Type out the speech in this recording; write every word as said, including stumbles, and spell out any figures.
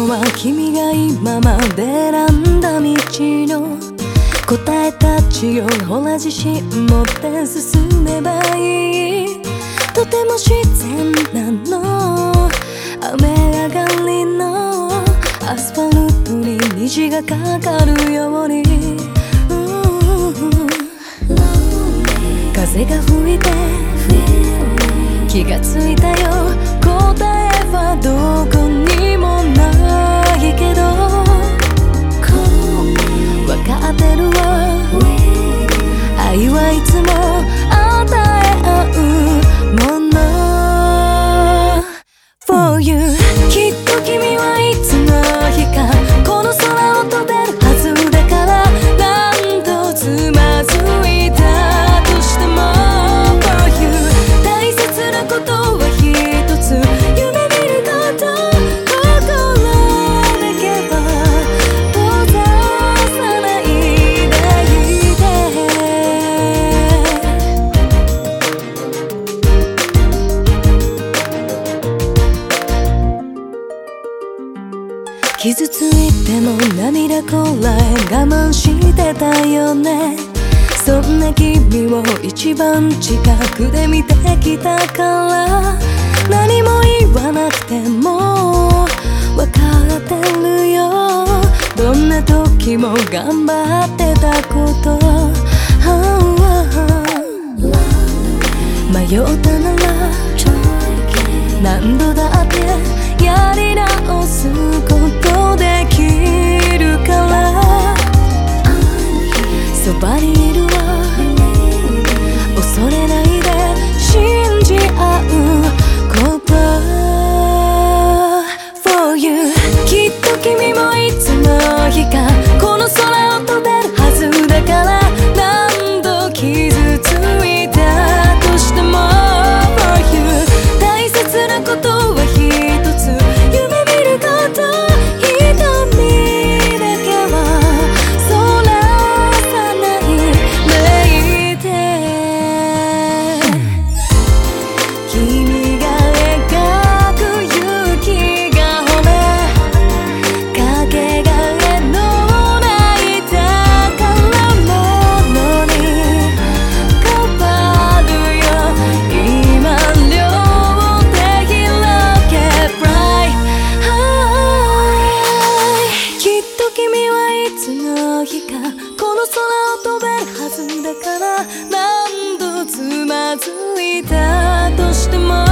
のは君が今まで選んだ道の答えたちをほら自信持って進めばいい。とても自然なの。雨上がりのアスファルトに虹がかかるように、風が吹いて気がついたよ。答えはどこにもないけど分かってるわ。愛はいつも与え合うもの For you。 きっと君はいつの日かこの空を飛べるはずだから、何度つまずいたとしても For you。 大切なことは一つ、夢見ること心だけは閉ざさないでいて。傷ついても涙こらえ我慢してたよね。そんな君を一番近くで見てきたから、何も言わなくても分かってるよ。どんな時も頑張ってたこと、迷ったなら何度だってやり直すことできるから、そばにいるわ。恐れないで信じ合うこと For you。 きっと君もいつの日かこの空を飛べるはずだから、何度傷ついたとしても For you。 大切なことは一つ、夢見ること瞳だけはそらさないでいて。君が描く雪が褒めかけがえのない宝物に変わるよ。今両手広げ Fly High。 きっと君はいつの日かこの空を飛べるはずだから、何度つまずいたとしても